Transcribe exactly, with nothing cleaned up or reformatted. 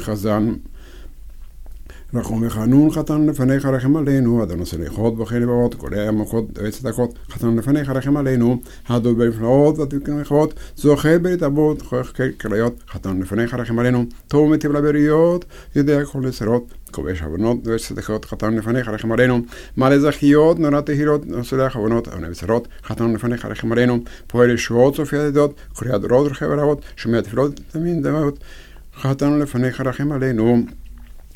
חזן. רחום וחנון חתן לפניך רחם עלינו, אדוני סליחות וכן לבבות, קורא המלכות וצדקות, חתן לפניך רחם עלינו, הדור בנפלאות ותקנחות, זוכה ברית אבות, כליות, חתן לפניך רחם עלינו, טוב מטיב לבריות, יודע כל לסרות, כובש הבנות וצדקות, חתן לפניך רחם עלינו, מלא זכיות, נורא תהילות, נוסלח הבנות, אבני בצרות, חתן לפניך רחם עלינו, פועל ישועות סופי ידידות, קורא הדרות רכב רבות, שומע תפילות תמין דמות, חתן לפניך רחם עלינו.